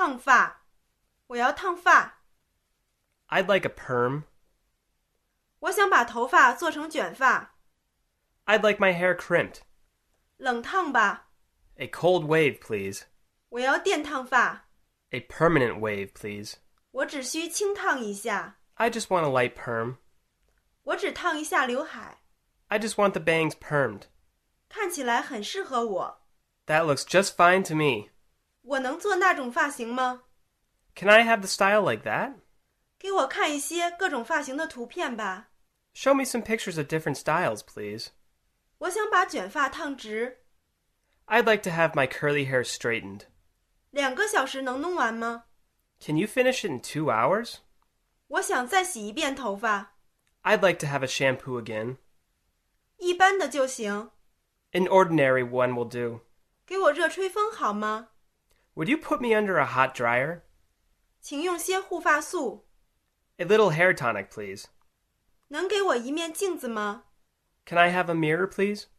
烫发。我要烫发。 I'd like a perm. 我想把头发做成卷发。 I'd like my hair crimped. 冷烫吧。 A cold wave, please. 我要电烫发。 A permanent wave, please. 我只需轻烫一下。 I just want a light perm. 我只烫一下刘海。 I just want the bangs permed. 看起来很适合我。 That looks just fine to me. 我能做那种发型吗？ Can I have the style like that? 给我看一些各种发型的图片吧。 Show me some pictures of different styles, please. 我想把卷发烫直。 I'd like to have my curly hair straightened. 2个小时能弄完吗？ Can you finish it in 2 hours? 我想再洗一遍头发。 I'd like to have a shampoo again. 一般的就行。 An ordinary one will do. 给我热吹风好吗？ Would you put me under a hot dryer? 请用些护发素。 A little hair tonic, please. 能给我一面镜子吗？ Can I have a mirror, please?